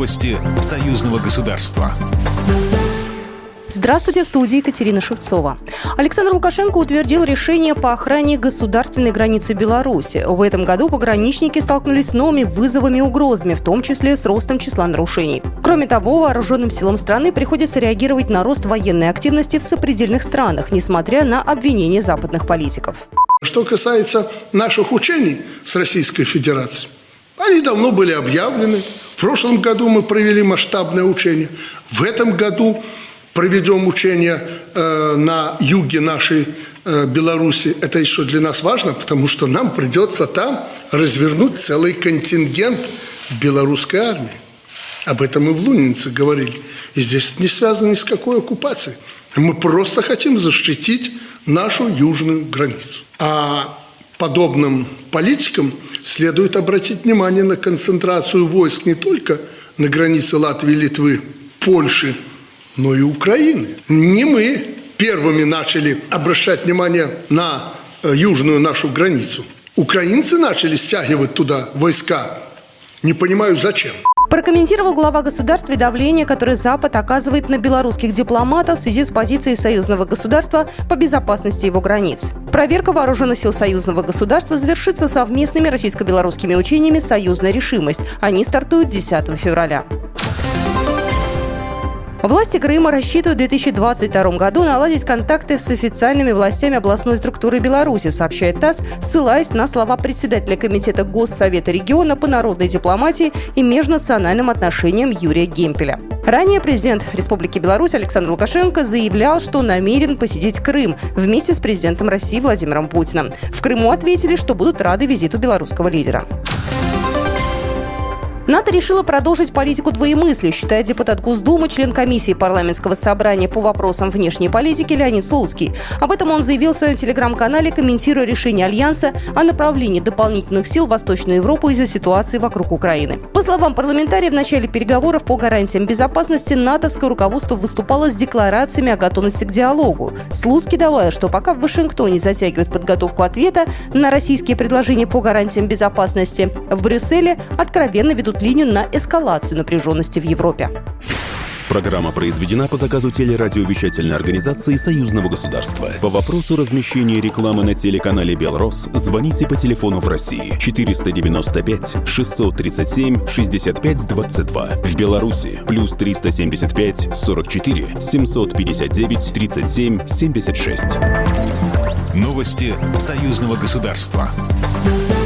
Новости союзного государства. Здравствуйте, в студии Екатерина Шевцова. Александр Лукашенко утвердил решение по охране государственной границы Беларуси. В этом году пограничники столкнулись с новыми вызовами и угрозами, в том числе с ростом числа нарушений. Кроме того, вооруженным силам страны приходится реагировать на рост военной активности в сопредельных странах, несмотря на обвинения западных политиков. Что касается наших учений с Российской Федерацией, они давно были объявлены. В прошлом году мы провели масштабное учение. В этом году проведем учения на юге нашей Беларуси. Это еще для нас важно, потому что нам придется там развернуть целый контингент белорусской армии. Об этом мы в Луннице говорили. И здесь не связано ни с какой оккупацией. Мы просто хотим защитить нашу южную границу. А подобным политикам следует обратить внимание на концентрацию войск не только на границе Латвии, Литвы, Польши, но и Украины. Не мы первыми начали обращать внимание на южную нашу границу. Украинцы начали стягивать туда войска. Не понимаю, зачем. Прокомментировал глава государства давление, которое Запад оказывает на белорусских дипломатов в связи с позицией союзного государства по безопасности его границ. Проверка вооруженных сил союзного государства завершится совместными российско-белорусскими учениями «Союзная решимость». Они стартуют 10 февраля. Власти Крыма рассчитывают в 2022 году наладить контакты с официальными властями областной структуры Беларуси, сообщает ТАСС, ссылаясь на слова председателя Комитета Госсовета региона по народной дипломатии и межнациональным отношениям Юрия Гемпеля. Ранее президент Республики Беларусь Александр Лукашенко заявлял, что намерен посетить Крым вместе с президентом России Владимиром Путиным. В Крыму ответили, что будут рады визиту белорусского лидера. НАТО решила продолжить политику двоемыслия, считает депутат Госдумы, член комиссии парламентского собрания по вопросам внешней политики Леонид Слуцкий. Об этом он заявил в своем телеграм-канале, комментируя решение Альянса о направлении дополнительных сил в Восточную Европу из-за ситуации вокруг Украины. По словам парламентария, в начале переговоров по гарантиям безопасности натовское руководство выступало с декларациями о готовности к диалогу. Слуцкий добавил, что пока в Вашингтоне затягивают подготовку ответа на российские предложения по гарантиям безопасности, в Брюсселе откровенно ведут линию на эскалацию напряженности в Европе. Программа произведена по заказу телерадиовещательной организации Союзного государства. По вопросу размещения рекламы на телеканале «Белрос» звоните по телефону в России 495 637 65 22. В Беларуси плюс 375 44 759 37 76. Новости союзного государства.